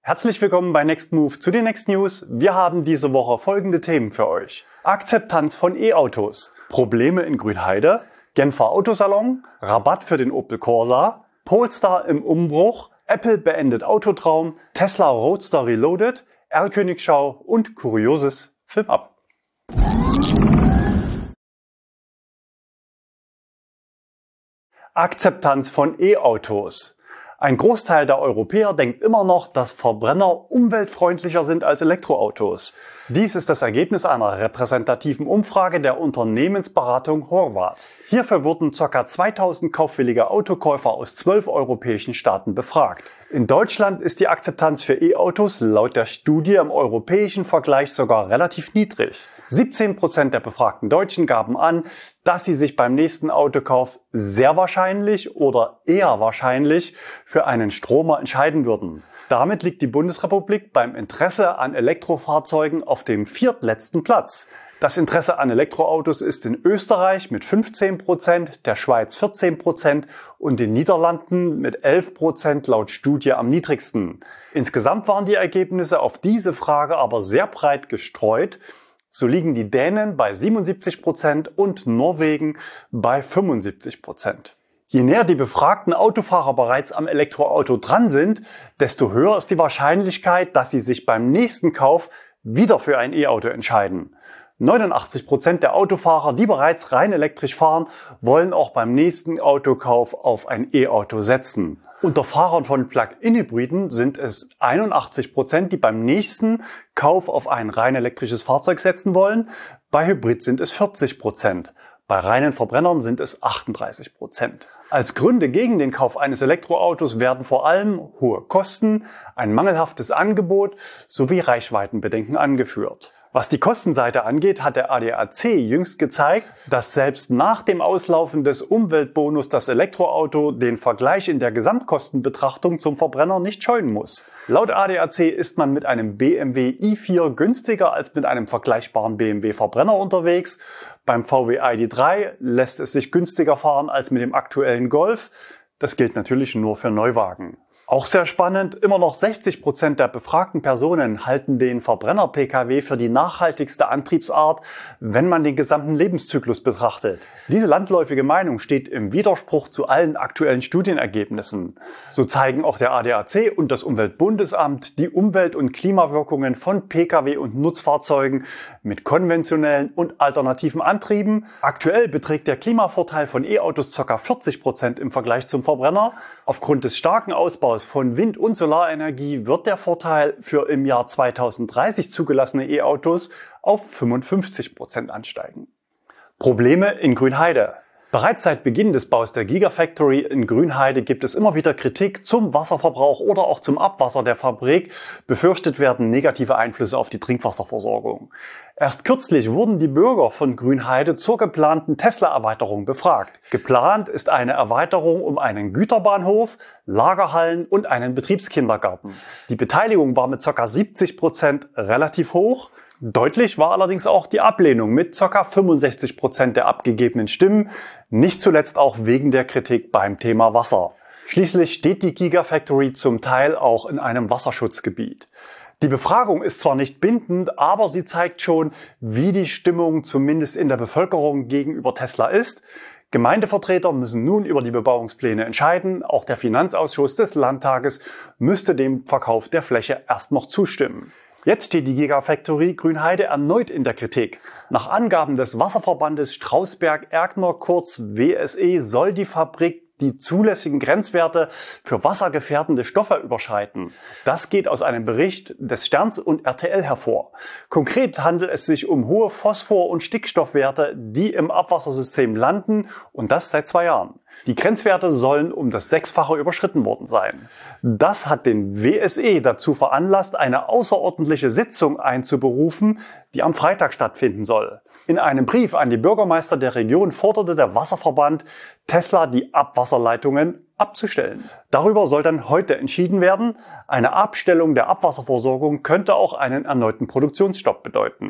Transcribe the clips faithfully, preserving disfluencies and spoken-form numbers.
Herzlich willkommen bei Next Move zu den Next News. Wir haben diese Woche folgende Themen für euch. Akzeptanz von E-Autos, Probleme in Grünheide, Genfer Autosalon, Rabatt für den Opel Corsa, Polestar im Umbruch, Apple beendet Autotraum, Tesla Roadster Reloaded, Erlkönigschau und Kurioses Film ab. Akzeptanz von E-Autos. Ein Großteil der Europäer denkt immer noch, dass Verbrenner umweltfreundlicher sind als Elektroautos. Dies ist das Ergebnis einer repräsentativen Umfrage der Unternehmensberatung Horvath. Hierfür wurden ca. zweitausend kaufwillige Autokäufer aus zwölf europäischen Staaten befragt. In Deutschland ist die Akzeptanz für E-Autos laut der Studie im europäischen Vergleich sogar relativ niedrig. siebzehn Prozent der befragten Deutschen gaben an, dass sie sich beim nächsten Autokauf sehr wahrscheinlich oder eher wahrscheinlich für einen Stromer entscheiden würden. Damit liegt die Bundesrepublik beim Interesse an Elektrofahrzeugen auf dem viertletzten Platz. Das Interesse an Elektroautos ist in Österreich mit fünfzehn Prozent, der Schweiz vierzehn Prozent und den Niederlanden mit elf Prozent laut Studie am niedrigsten. Insgesamt waren die Ergebnisse auf diese Frage aber sehr breit gestreut. So liegen die Dänen bei siebenundsiebzig Prozent und Norwegen bei fünfundsiebzig Prozent. Je näher die befragten Autofahrer bereits am Elektroauto dran sind, desto höher ist die Wahrscheinlichkeit, dass sie sich beim nächsten Kauf wieder für ein E-Auto entscheiden. neunundachtzig Prozent der Autofahrer, die bereits rein elektrisch fahren, wollen auch beim nächsten Autokauf auf ein E-Auto setzen. Unter Fahrern von Plug-in-Hybriden sind es einundachtzig Prozent, die beim nächsten Kauf auf ein rein elektrisches Fahrzeug setzen wollen. Bei Hybrid sind es vierzig Prozent. Bei reinen Verbrennern sind es achtunddreißig Prozent. Als Gründe gegen den Kauf eines Elektroautos werden vor allem hohe Kosten, ein mangelhaftes Angebot sowie Reichweitenbedenken angeführt. Was die Kostenseite angeht, hat der A D A C jüngst gezeigt, dass selbst nach dem Auslaufen des Umweltbonus das Elektroauto den Vergleich in der Gesamtkostenbetrachtung zum Verbrenner nicht scheuen muss. Laut A D A C ist man mit einem B M W i vier günstiger als mit einem vergleichbaren B M W Verbrenner unterwegs. Beim V W I D drei lässt es sich günstiger fahren als mit dem aktuellen Golf. Das gilt natürlich nur für Neuwagen. Auch sehr spannend, immer noch sechzig Prozent der befragten Personen halten den Verbrenner-Pkw für die nachhaltigste Antriebsart, wenn man den gesamten Lebenszyklus betrachtet. Diese landläufige Meinung steht im Widerspruch zu allen aktuellen Studienergebnissen. So zeigen auch der A D A C und das Umweltbundesamt die Umwelt- und Klimawirkungen von Pkw und Nutzfahrzeugen mit konventionellen und alternativen Antrieben. Aktuell beträgt der Klimavorteil von E-Autos ca. vierzig Prozent im Vergleich zum Verbrenner. Aufgrund des starken Ausbaus von Wind- und Solarenergie wird der Vorteil für im Jahr zweitausenddreißig zugelassene E-Autos auf fünfundfünfzig Prozent ansteigen. Probleme in Grünheide. Bereits seit Beginn des Baus der Gigafactory in Grünheide gibt es immer wieder Kritik zum Wasserverbrauch oder auch zum Abwasser der Fabrik. Befürchtet werden negative Einflüsse auf die Trinkwasserversorgung. Erst kürzlich wurden die Bürger von Grünheide zur geplanten Tesla-Erweiterung befragt. Geplant ist eine Erweiterung um einen Güterbahnhof, Lagerhallen und einen Betriebskindergarten. Die Beteiligung war mit ca. siebzig Prozent relativ hoch. Deutlich war allerdings auch die Ablehnung mit ca. fünfundsechzig Prozent der abgegebenen Stimmen, nicht zuletzt auch wegen der Kritik beim Thema Wasser. Schließlich steht die Gigafactory zum Teil auch in einem Wasserschutzgebiet. Die Befragung ist zwar nicht bindend, aber sie zeigt schon, wie die Stimmung zumindest in der Bevölkerung gegenüber Tesla ist. Gemeindevertreter müssen nun über die Bebauungspläne entscheiden. Auch der Finanzausschuss des Landtages müsste dem Verkauf der Fläche erst noch zustimmen. Jetzt steht die Gigafactory Grünheide erneut in der Kritik. Nach Angaben des Wasserverbandes Strausberg-Erkner, kurz W S E, soll die Fabrik die zulässigen Grenzwerte für wassergefährdende Stoffe überschreiten. Das geht aus einem Bericht des Sterns und R T L hervor. Konkret handelt es sich um hohe Phosphor- und Stickstoffwerte, die im Abwassersystem landen, und das seit zwei Jahren. Die Grenzwerte sollen um das Sechsfache überschritten worden sein. Das hat den W S E dazu veranlasst, eine außerordentliche Sitzung einzuberufen, die am Freitag stattfinden soll. In einem Brief an die Bürgermeister der Region forderte der Wasserverband, Tesla die Abwasserleitungen abzustellen. Darüber soll dann heute entschieden werden. Eine Abstellung der Abwasserversorgung könnte auch einen erneuten Produktionsstopp bedeuten.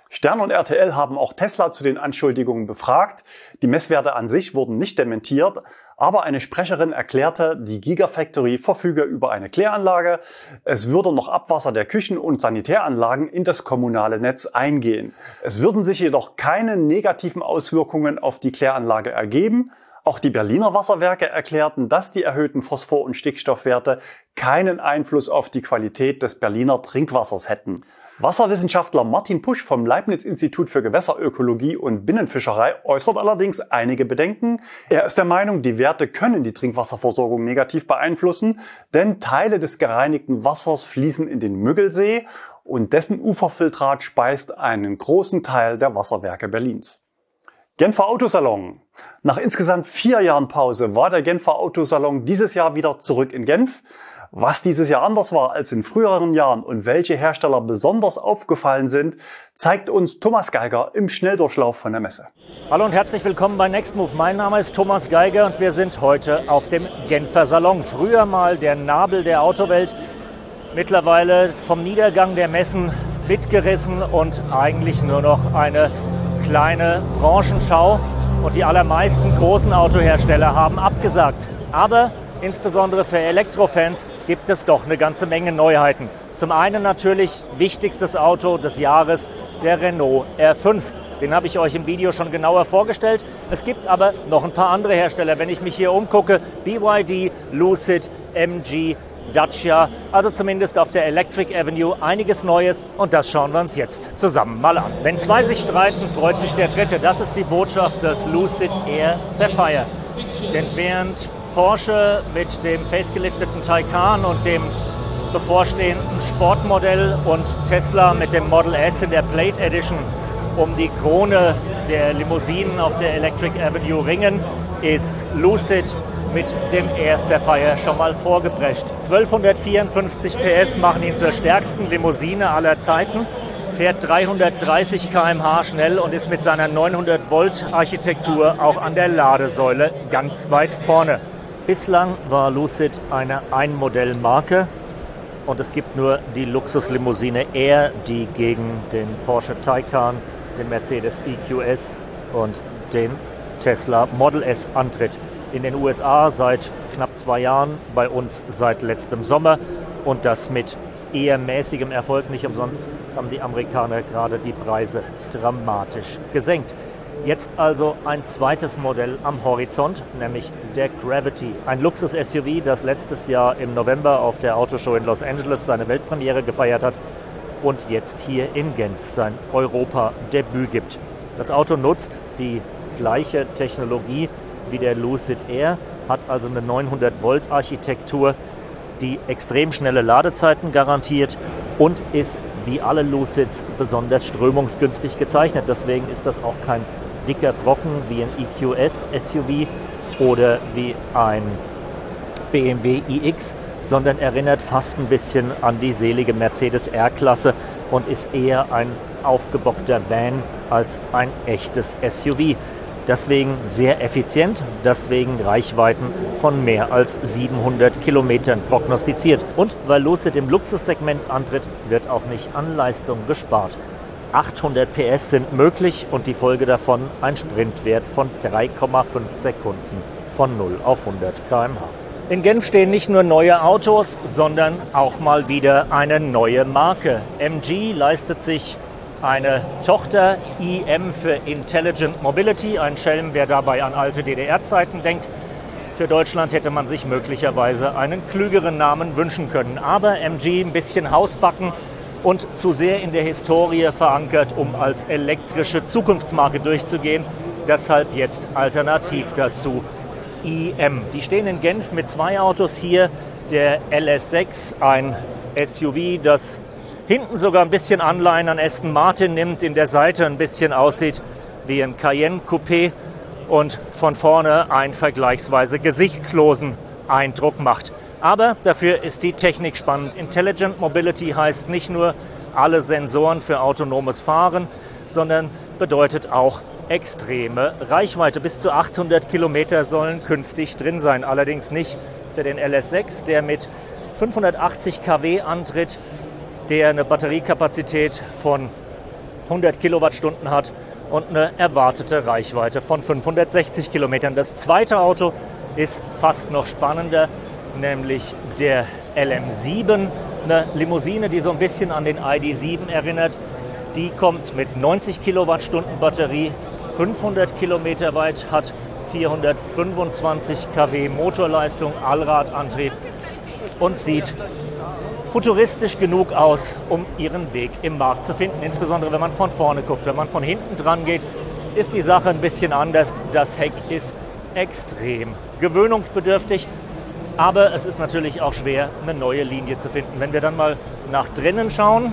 Stern und R T L haben auch Tesla zu den Anschuldigungen befragt. Die Messwerte an sich wurden nicht dementiert, aber eine Sprecherin erklärte, die Gigafactory verfüge über eine Kläranlage. Es würde noch Abwasser der Küchen- und Sanitäranlagen in das kommunale Netz eingehen. Es würden sich jedoch keine negativen Auswirkungen auf die Kläranlage ergeben. Auch die Berliner Wasserwerke erklärten, dass die erhöhten Phosphor- und Stickstoffwerte keinen Einfluss auf die Qualität des Berliner Trinkwassers hätten. Wasserwissenschaftler Martin Pusch vom Leibniz-Institut für Gewässerökologie und Binnenfischerei äußert allerdings einige Bedenken. Er ist der Meinung, die Werte können die Trinkwasserversorgung negativ beeinflussen, denn Teile des gereinigten Wassers fließen in den Müggelsee und dessen Uferfiltrat speist einen großen Teil der Wasserwerke Berlins. Genfer Autosalon. Nach insgesamt vier Jahren Pause war der Genfer Autosalon dieses Jahr wieder zurück in Genf. Was dieses Jahr anders war als in früheren Jahren und welche Hersteller besonders aufgefallen sind, zeigt uns Thomas Geiger im Schnelldurchlauf von der Messe. Hallo und herzlich willkommen bei Nextmove. Mein Name ist Thomas Geiger und wir sind heute auf dem Genfer Salon. Früher mal der Nabel der Autowelt, mittlerweile vom Niedergang der Messen mitgerissen und eigentlich nur noch eine kleine Branchenschau. Und die allermeisten großen Autohersteller haben abgesagt. Aber insbesondere für Elektrofans gibt es doch eine ganze Menge Neuheiten. Zum einen natürlich wichtigstes Auto des Jahres, der Renault R fünf. Den habe ich euch im Video schon genauer vorgestellt. Es gibt aber noch ein paar andere Hersteller. Wenn ich mich hier umgucke, B Y D, Lucid, M G, Dacia, also zumindest auf der Electric Avenue einiges Neues und das schauen wir uns jetzt zusammen mal an. Wenn zwei sich streiten, freut sich der Dritte. Das ist die Botschaft des Lucid Air Sapphire. Denn während Porsche mit dem facelifteten Taycan und dem bevorstehenden Sportmodell und Tesla mit dem Model S in der Plate Edition um die Krone der Limousinen auf der Electric Avenue ringen, ist Lucid mit dem Air Sapphire schon mal vorgeprescht. zwölfhundertvierundfünfzig P S machen ihn zur stärksten Limousine aller Zeiten, fährt dreihundertdreißig Kilometer pro Stunde schnell und ist mit seiner neunhundert Volt Architektur auch an der Ladesäule ganz weit vorne. Bislang war Lucid eine Einmodellmarke und es gibt nur die Luxuslimousine Air, die gegen den Porsche Taycan, den Mercedes E Q S und den Tesla Model S antritt. In den U S A seit knapp zwei Jahren, bei uns seit letztem Sommer und das mit eher mäßigem Erfolg. Nicht umsonst haben die Amerikaner gerade die Preise dramatisch gesenkt. Jetzt also ein zweites Modell am Horizont, nämlich der Gravity. Ein Luxus-S U V, das letztes Jahr im November auf der Autoshow in Los Angeles seine Weltpremiere gefeiert hat und jetzt hier in Genf sein Europa-Debüt gibt. Das Auto nutzt die gleiche Technologie wie der Lucid Air, hat also eine neunhundert Volt Architektur, die extrem schnelle Ladezeiten garantiert und ist wie alle Lucids besonders strömungsgünstig gezeichnet. Deswegen ist das auch kein dicker Brocken wie ein E Q S S U V oder wie ein B M W iX, sondern erinnert fast ein bisschen an die selige Mercedes R-Klasse und ist eher ein aufgebockter Van als ein echtes S U V. Deswegen sehr effizient, deswegen Reichweiten von mehr als siebenhundert Kilometern prognostiziert. Und weil Lucid im Luxussegment antritt, wird auch nicht an Leistung gespart. achthundert P S sind möglich und die Folge davon ein Sprintwert von drei Komma fünf Sekunden von null auf hundert Kilometer pro Stunde. In Genf stehen nicht nur neue Autos, sondern auch mal wieder eine neue Marke. M G leistet sich eine Tochter I M für Intelligent Mobility, ein Schelm, wer dabei an alte D D R-Zeiten denkt. Für Deutschland hätte man sich möglicherweise einen klügeren Namen wünschen können. Aber M G ein bisschen Hausbacken und zu sehr in der Historie verankert, um als elektrische Zukunftsmarke durchzugehen. Deshalb jetzt alternativ dazu I M. Die stehen in Genf mit zwei Autos hier. Der L S sechs, ein S U V, das hinten sogar ein bisschen Anleihen an Aston Martin nimmt, in der Seite ein bisschen aussieht wie ein Cayenne Coupé und von vorne einen vergleichsweise gesichtslosen Eindruck macht. Aber dafür ist die Technik spannend. Intelligent Mobility heißt nicht nur alle Sensoren für autonomes Fahren, sondern bedeutet auch extreme Reichweite. Bis zu achthundert Kilometer sollen künftig drin sein. Allerdings nicht für den L S sechs, der mit fünfhundertachtzig Kilowatt antritt, der eine Batteriekapazität von hundert Kilowattstunden hat und eine erwartete Reichweite von fünfhundertsechzig Kilometern. Das zweite Auto ist fast noch spannender, nämlich der L M sieben, eine Limousine, die so ein bisschen an den I D sieben erinnert. Die kommt mit neunzig Kilowattstunden Batterie, fünfhundert Kilometer weit, hat vierhundertfünfundzwanzig Kilowatt Motorleistung, Allradantrieb und sieht futuristisch genug aus, um ihren Weg im Markt zu finden. Insbesondere wenn man von vorne guckt. Wenn man von hinten dran geht, ist die Sache ein bisschen anders. Das Heck ist extrem gewöhnungsbedürftig, aber es ist natürlich auch schwer, eine neue Linie zu finden. Wenn wir dann mal nach drinnen schauen,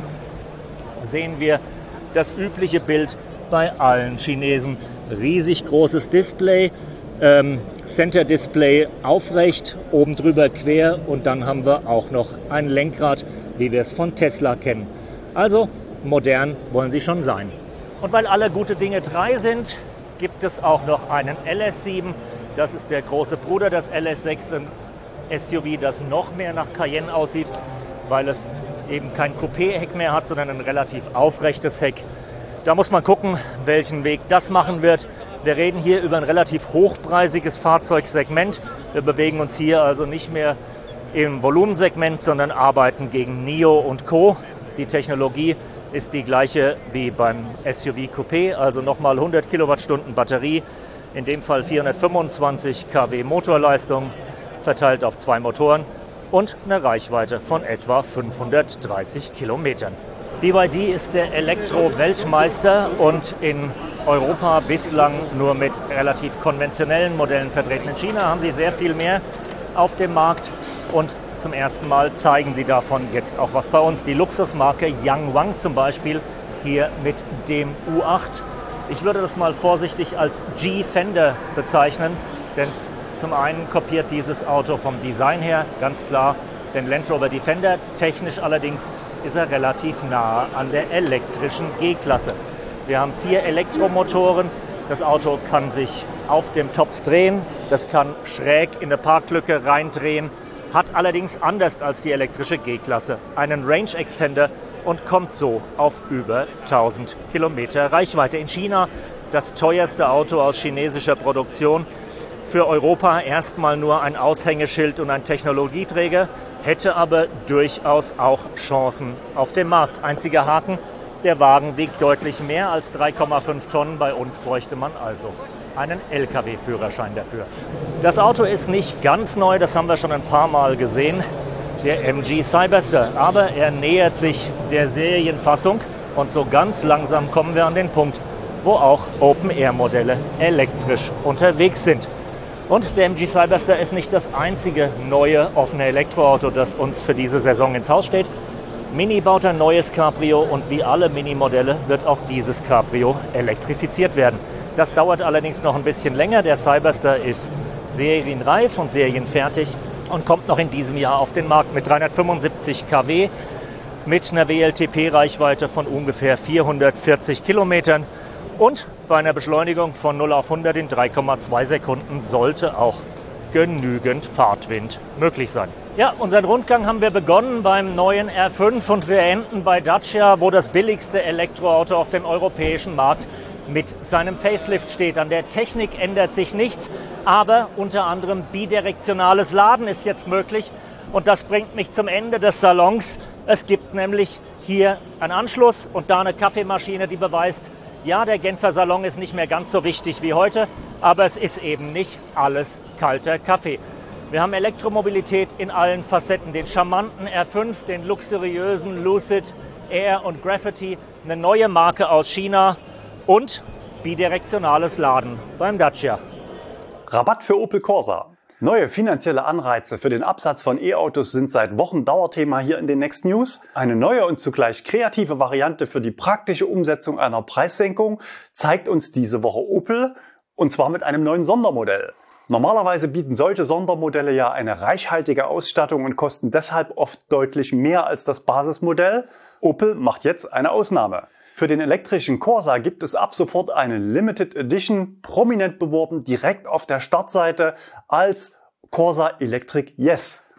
sehen wir das übliche Bild bei allen Chinesen. Riesig großes Display, ähm, Center Display aufrecht, oben drüber quer und dann haben wir auch noch ein Lenkrad, wie wir es von Tesla kennen. Also modern wollen sie schon sein. Und weil alle gute Dinge drei sind, gibt es auch noch einen L S sieben. Das ist der große Bruder des L S sechs, ein S U V, das noch mehr nach Cayenne aussieht, weil es eben kein Coupé-Heck mehr hat, sondern ein relativ aufrechtes Heck. Da muss man gucken, welchen Weg das machen wird. Wir reden hier über ein relativ hochpreisiges Fahrzeugsegment. Wir bewegen uns hier also nicht mehr im Volumensegment, sondern arbeiten gegen NIO und Co. Die Technologie ist die gleiche wie beim S U V Coupé, also nochmal hundert Kilowattstunden Batterie, in dem Fall vierhundertfünfundzwanzig Kilowatt Motorleistung, verteilt auf zwei Motoren und eine Reichweite von etwa fünfhundertdreißig Kilometern. B Y D ist der Elektro-Weltmeister und in Europa bislang nur mit relativ konventionellen Modellen vertreten. In China haben sie sehr viel mehr auf dem Markt und zum ersten Mal zeigen sie davon jetzt auch was bei uns. Die Luxusmarke Yangwang zum Beispiel hier mit dem U acht. Ich würde das mal vorsichtig als G-Fender bezeichnen, denn zum einen kopiert dieses Auto vom Design her ganz klar den Land Rover Defender. Technisch allerdings ist er relativ nahe an der elektrischen G-Klasse. Wir haben vier Elektromotoren. Das Auto kann sich auf dem Topf drehen. Das kann schräg in eine Parklücke reindrehen. Hat allerdings anders als die elektrische G-Klasse einen Range Extender und kommt so auf über tausend Kilometer Reichweite. In China das teuerste Auto aus chinesischer Produktion. Für Europa erstmal nur ein Aushängeschild und ein Technologieträger, hätte aber durchaus auch Chancen auf dem Markt. Einziger Haken, der Wagen wiegt deutlich mehr als drei Komma fünf Tonnen. Bei uns bräuchte man also einen L K W-Führerschein dafür. Das Auto ist nicht ganz neu, das haben wir schon ein paar Mal gesehen, der M G Cyberster. Aber er nähert sich der Serienfassung und so ganz langsam kommen wir an den Punkt, wo auch Open-Air-Modelle elektrisch unterwegs sind. Und der M G Cyberster ist nicht das einzige neue offene Elektroauto, das uns für diese Saison ins Haus steht. Mini baut ein neues Cabrio und wie alle Mini-Modelle wird auch dieses Cabrio elektrifiziert werden. Das dauert allerdings noch ein bisschen länger. Der Cyberster ist serienreif und serienfertig und kommt noch in diesem Jahr auf den Markt mit dreihundertfünfundsiebzig Kilowatt, mit einer W L T P-Reichweite von ungefähr vierhundertvierzig Kilometern. Und bei einer Beschleunigung von null auf hundert in drei Komma zwei Sekunden sollte auch genügend Fahrtwind möglich sein. Ja, unseren Rundgang haben wir begonnen beim neuen R fünf und wir enden bei Dacia, wo das billigste Elektroauto auf dem europäischen Markt mit seinem Facelift steht. An der Technik ändert sich nichts, aber unter anderem bidirektionales Laden ist jetzt möglich. Und das bringt mich zum Ende des Salons. Es gibt nämlich hier einen Anschluss und da eine Kaffeemaschine, die beweist, ja, der Genfer Salon ist nicht mehr ganz so wichtig wie heute, aber es ist eben nicht alles kalter Kaffee. Wir haben Elektromobilität in allen Facetten, den charmanten R fünf, den luxuriösen Lucid, Air und Graffiti, eine neue Marke aus China und bidirektionales Laden beim Dacia. Rabatt für Opel Corsa. Neue finanzielle Anreize für den Absatz von E-Autos sind seit Wochen Dauerthema hier in den Next News. Eine neue und zugleich kreative Variante für die praktische Umsetzung einer Preissenkung zeigt uns diese Woche Opel, und zwar mit einem neuen Sondermodell. Normalerweise bieten solche Sondermodelle ja eine reichhaltige Ausstattung und kosten deshalb oft deutlich mehr als das Basismodell. Opel macht jetzt eine Ausnahme. Für den elektrischen Corsa gibt es ab sofort eine Limited Edition, prominent beworben, direkt auf der Startseite als Corsa Electric Yes.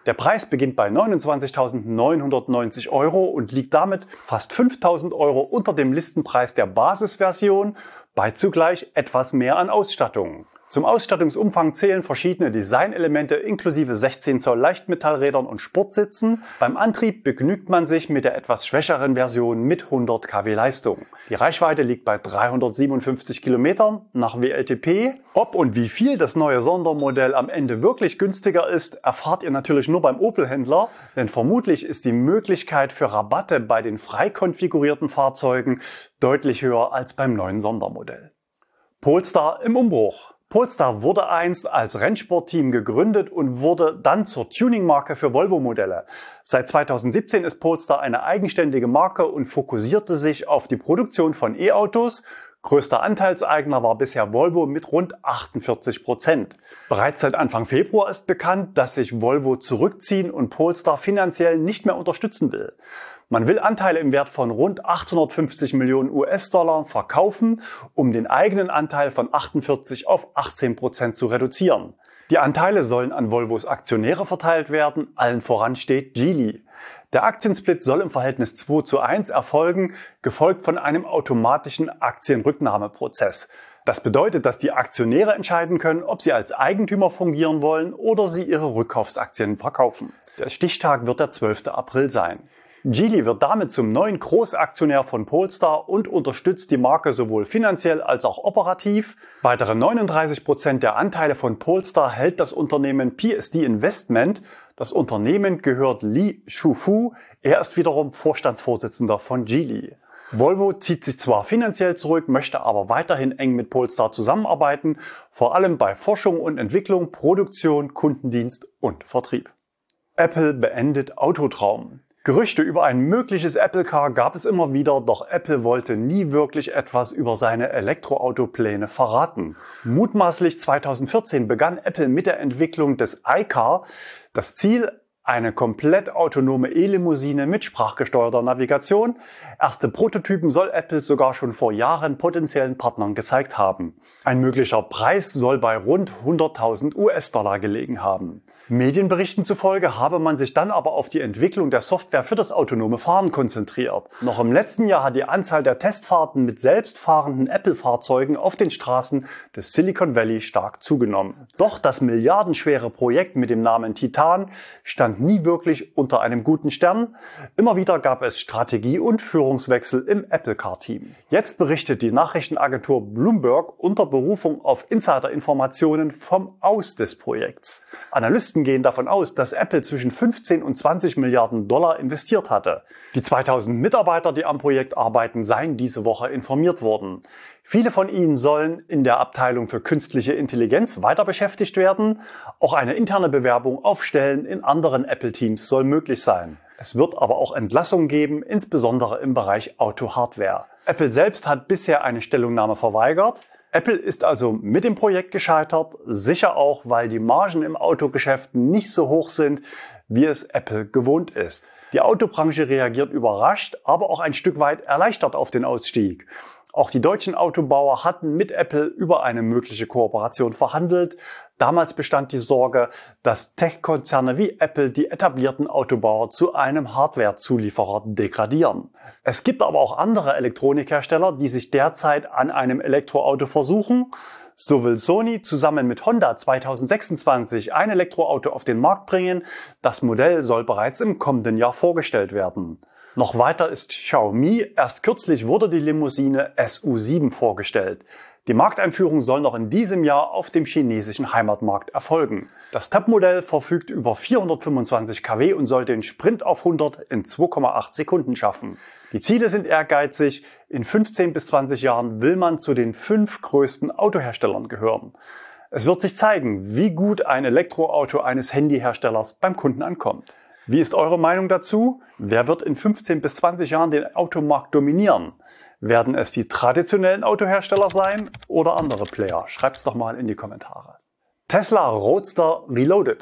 Der Preis beginnt bei neunundzwanzigtausendneunhundertneunzig Euro und liegt damit fast fünftausend Euro unter dem Listenpreis der Basisversion, bei zugleich etwas mehr an Ausstattung. Zum Ausstattungsumfang zählen verschiedene Designelemente inklusive sechzehn Zoll Leichtmetallrädern und Sportsitzen. Beim Antrieb begnügt man sich mit der etwas schwächeren Version mit hundert Kilowatt Leistung. Die Reichweite liegt bei dreihundertsiebenundfünfzig Kilometern nach W L T P. Ob und wie viel das neue Sondermodell am Ende wirklich günstiger ist, erfahrt ihr natürlich nur beim Opel-Händler, denn vermutlich ist die Möglichkeit für Rabatte bei den frei konfigurierten Fahrzeugen deutlich höher als beim neuen Sondermodell. Polestar im Umbruch. Polestar wurde einst als Rennsportteam gegründet und wurde dann zur Tuningmarke für Volvo-Modelle. Seit zweitausendsiebzehn ist Polestar eine eigenständige Marke und fokussierte sich auf die Produktion von E-Autos. Größter Anteilseigner war bisher Volvo mit rund achtundvierzig Prozent. Bereits seit Anfang Februar ist bekannt, dass sich Volvo zurückziehen und Polestar finanziell nicht mehr unterstützen will. Man will Anteile im Wert von rund achthundertfünfzig Millionen U S-Dollar verkaufen, um den eigenen Anteil von achtundvierzig auf achtzehn Prozent zu reduzieren. Die Anteile sollen an Volvos Aktionäre verteilt werden, allen voran steht Geely. Der Aktiensplit soll im Verhältnis zwei zu eins erfolgen, gefolgt von einem automatischen Aktienrücknahmeprozess. Das bedeutet, dass die Aktionäre entscheiden können, ob sie als Eigentümer fungieren wollen oder sie ihre Rückkaufsaktien verkaufen. Der Stichtag wird der zwölfte April sein. Geely wird damit zum neuen Großaktionär von Polestar und unterstützt die Marke sowohl finanziell als auch operativ. Weitere neununddreißig Prozent der Anteile von Polestar hält das Unternehmen P S D Investment. Das Unternehmen gehört Li Shufu. Er ist wiederum Vorstandsvorsitzender von Geely. Volvo zieht sich zwar finanziell zurück, möchte aber weiterhin eng mit Polestar zusammenarbeiten, vor allem bei Forschung und Entwicklung, Produktion, Kundendienst und Vertrieb. Apple beendet Autotraum. Gerüchte über ein mögliches Apple Car gab es immer wieder, doch Apple wollte nie wirklich etwas über seine Elektroautopläne verraten. Mutmaßlich zweitausendvierzehn begann Apple mit der Entwicklung des iCar. Das Ziel: eine komplett autonome E-Limousine mit sprachgesteuerter Navigation. Erste Prototypen soll Apple sogar schon vor Jahren potenziellen Partnern gezeigt haben. Ein möglicher Preis soll bei rund hunderttausend U S-Dollar gelegen haben. Medienberichten zufolge habe man sich dann aber auf die Entwicklung der Software für das autonome Fahren konzentriert. Noch im letzten Jahr hat die Anzahl der Testfahrten mit selbstfahrenden Apple-Fahrzeugen auf den Straßen des Silicon Valley stark zugenommen. Doch das milliardenschwere Projekt mit dem Namen Titan stand nie wirklich unter einem guten Stern. Immer wieder gab es Strategie- und Führungswechsel im Apple-Car-Team. Jetzt berichtet die Nachrichtenagentur Bloomberg unter Berufung auf Insider-Informationen vom Aus des Projekts. Analysten gehen davon aus, dass Apple zwischen fünfzehn und zwanzig Milliarden Dollar investiert hatte. Die zweitausend Mitarbeiter, die am Projekt arbeiten, seien diese Woche informiert worden. Viele von ihnen sollen in der Abteilung für künstliche Intelligenz weiter beschäftigt werden. Auch eine interne Bewerbung auf Stellen in anderen Apple-Teams soll möglich sein. Es wird aber auch Entlassungen geben, insbesondere im Bereich Auto-Hardware. Apple selbst hat bisher eine Stellungnahme verweigert. Apple ist also mit dem Projekt gescheitert, sicher auch, weil die Margen im Autogeschäft nicht so hoch sind, wie es Apple gewohnt ist. Die Autobranche reagiert überrascht, aber auch ein Stück weit erleichtert auf den Ausstieg. Auch die deutschen Autobauer hatten mit Apple über eine mögliche Kooperation verhandelt. Damals bestand die Sorge, dass Tech-Konzerne wie Apple die etablierten Autobauer zu einem Hardware-Zulieferer degradieren. Es gibt aber auch andere Elektronikhersteller, die sich derzeit an einem Elektroauto versuchen. So will Sony zusammen mit Honda zweitausendsechsundzwanzig ein Elektroauto auf den Markt bringen. Das Modell soll bereits im kommenden Jahr vorgestellt werden. Noch weiter ist Xiaomi. Erst kürzlich wurde die Limousine S U sieben vorgestellt. Die Markteinführung soll noch in diesem Jahr auf dem chinesischen Heimatmarkt erfolgen. Das Top-Modell verfügt über vierhundertfünfundzwanzig Kilowatt und soll den Sprint auf hundert in zwei Komma acht Sekunden schaffen. Die Ziele sind ehrgeizig. In fünfzehn bis zwanzig Jahren will man zu den fünf größten Autoherstellern gehören. Es wird sich zeigen, wie gut ein Elektroauto eines Handyherstellers beim Kunden ankommt. Wie ist eure Meinung dazu? Wer wird in fünfzehn bis zwanzig Jahren den Automarkt dominieren? Werden es die traditionellen Autohersteller sein oder andere Player? Schreibt's doch mal in die Kommentare. Tesla Roadster Reloaded.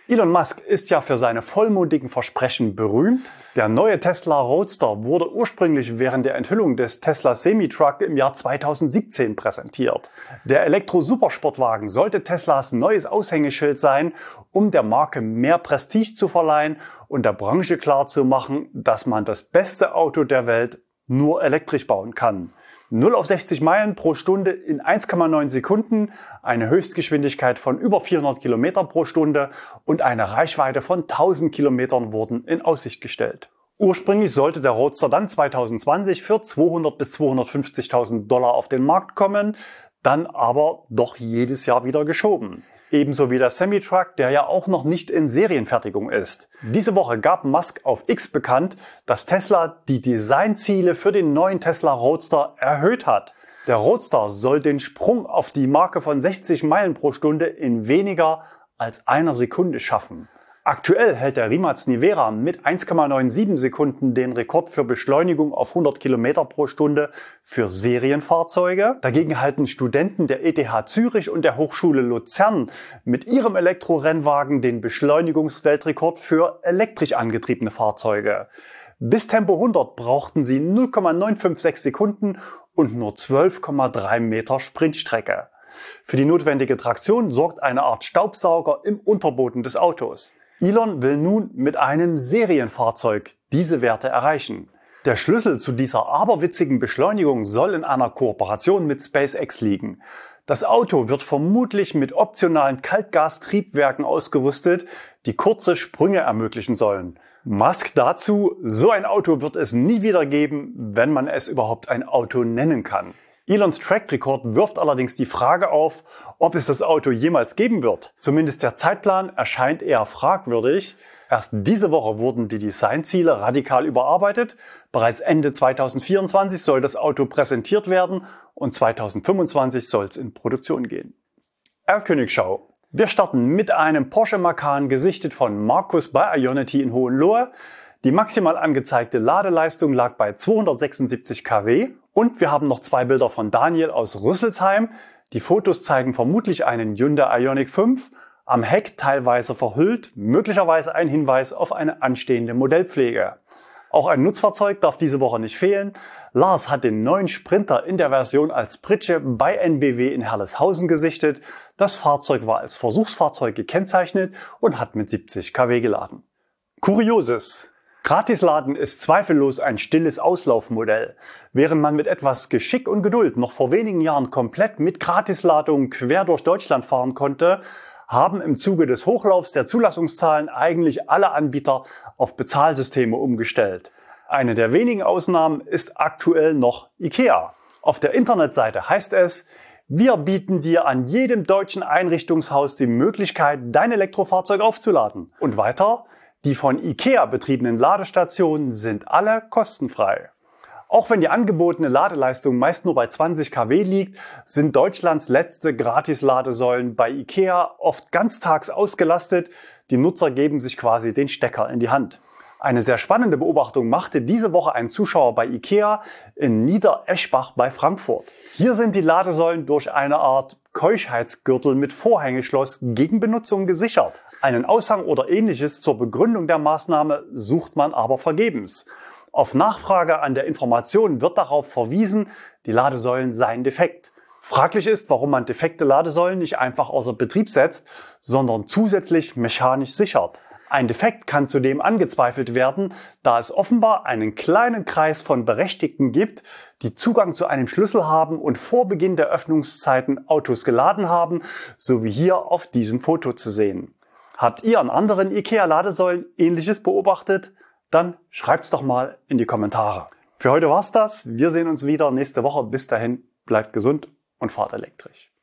Elon Musk ist ja für seine vollmundigen Versprechen berühmt. Der neue Tesla Roadster wurde ursprünglich während der Enthüllung des Tesla Semi-Truck im Jahr zweitausendsiebzehn präsentiert. Der Elektro-Supersportwagen sollte Teslas neues Aushängeschild sein, um der Marke mehr Prestige zu verleihen und der Branche klarzumachen, dass man das beste Auto der Welt nur elektrisch bauen kann. null auf sechzig Meilen pro Stunde in eins Komma neun Sekunden, eine Höchstgeschwindigkeit von über vierhundert Kilometer pro Stunde und eine Reichweite von tausend Kilometern wurden in Aussicht gestellt. Ursprünglich sollte der Roadster dann zweitausendzwanzig für zweihundert bis zweihundertfünfzigtausend Dollar auf den Markt kommen, dann aber doch jedes Jahr wieder geschoben. Ebenso wie der Semi-Truck, der ja auch noch nicht in Serienfertigung ist. Diese Woche gab Musk auf X bekannt, dass Tesla die Designziele für den neuen Tesla Roadster erhöht hat. Der Roadster soll den Sprung auf die Marke von sechzig Meilen pro Stunde in weniger als einer Sekunde schaffen. Aktuell hält der Rimac Nevera mit eins Komma siebenundneunzig Sekunden den Rekord für Beschleunigung auf hundert Kilometer pro Stunde für Serienfahrzeuge. Dagegen halten Studenten der E T H Zürich und der Hochschule Luzern mit ihrem Elektrorennwagen den Beschleunigungsweltrekord für elektrisch angetriebene Fahrzeuge. Bis Tempo hundert brauchten sie null Komma neunhundertsechsundfünfzig Sekunden und nur zwölf Komma drei Meter Sprintstrecke. Für die notwendige Traktion sorgt eine Art Staubsauger im Unterboden des Autos. Elon will nun mit einem Serienfahrzeug diese Werte erreichen. Der Schlüssel zu dieser aberwitzigen Beschleunigung soll in einer Kooperation mit SpaceX liegen. Das Auto wird vermutlich mit optionalen Kaltgastriebwerken ausgerüstet, die kurze Sprünge ermöglichen sollen. Musk dazu: So ein Auto wird es nie wieder geben, wenn man es überhaupt ein Auto nennen kann. Elons Track-Record wirft allerdings die Frage auf, ob es das Auto jemals geben wird. Zumindest der Zeitplan erscheint eher fragwürdig. Erst diese Woche wurden die Designziele radikal überarbeitet. Bereits Ende zweitausendvierundzwanzig soll das Auto präsentiert werden und zweitausendfünfundzwanzig soll es in Produktion gehen. R-Königschau. Wir starten mit einem Porsche Macan, gesichtet von Markus bei Ionity in Hohenlohe. Die maximal angezeigte Ladeleistung lag bei zweihundertsechsundsiebzig Kilowatt. Und wir haben noch zwei Bilder von Daniel aus Rüsselsheim. Die Fotos zeigen vermutlich einen Hyundai Ioniq fünf, am Heck teilweise verhüllt, möglicherweise ein Hinweis auf eine anstehende Modellpflege. Auch ein Nutzfahrzeug darf diese Woche nicht fehlen. Lars hat den neuen Sprinter in der Version als Pritsche bei N B W in Herleshausen gesichtet. Das Fahrzeug war als Versuchsfahrzeug gekennzeichnet und hat mit siebzig Kilowatt geladen. Kurioses. Gratisladen ist zweifellos ein stilles Auslaufmodell. Während man mit etwas Geschick und Geduld noch vor wenigen Jahren komplett mit Gratisladungen quer durch Deutschland fahren konnte, haben im Zuge des Hochlaufs der Zulassungszahlen eigentlich alle Anbieter auf Bezahlsysteme umgestellt. Eine der wenigen Ausnahmen ist aktuell noch IKEA. Auf der Internetseite heißt es: Wir bieten dir an jedem deutschen Einrichtungshaus die Möglichkeit, dein Elektrofahrzeug aufzuladen. Und weiter: Die von IKEA betriebenen Ladestationen sind alle kostenfrei. Auch wenn die angebotene Ladeleistung meist nur bei zwanzig Kilowatt liegt, sind Deutschlands letzte Gratisladesäulen bei IKEA oft ganztags ausgelastet. Die Nutzer geben sich quasi den Stecker in die Hand. Eine sehr spannende Beobachtung machte diese Woche ein Zuschauer bei IKEA in Niedereschbach bei Frankfurt. Hier sind die Ladesäulen durch eine Art Keuschheitsgürtel mit Vorhängeschloss gegen Benutzung gesichert. Einen Aushang oder ähnliches zur Begründung der Maßnahme sucht man aber vergebens. Auf Nachfrage an der Information wird darauf verwiesen, die Ladesäulen seien defekt. Fraglich ist, warum man defekte Ladesäulen nicht einfach außer Betrieb setzt, sondern zusätzlich mechanisch sichert. Ein Defekt kann zudem angezweifelt werden, da es offenbar einen kleinen Kreis von Berechtigten gibt, die Zugang zu einem Schlüssel haben und vor Beginn der Öffnungszeiten Autos geladen haben, so wie hier auf diesem Foto zu sehen. Habt ihr an anderen IKEA-Ladesäulen Ähnliches beobachtet? Dann schreibt's doch mal in die Kommentare. Für heute war's das. Wir sehen uns wieder nächste Woche. Bis dahin, bleibt gesund und fahrt elektrisch.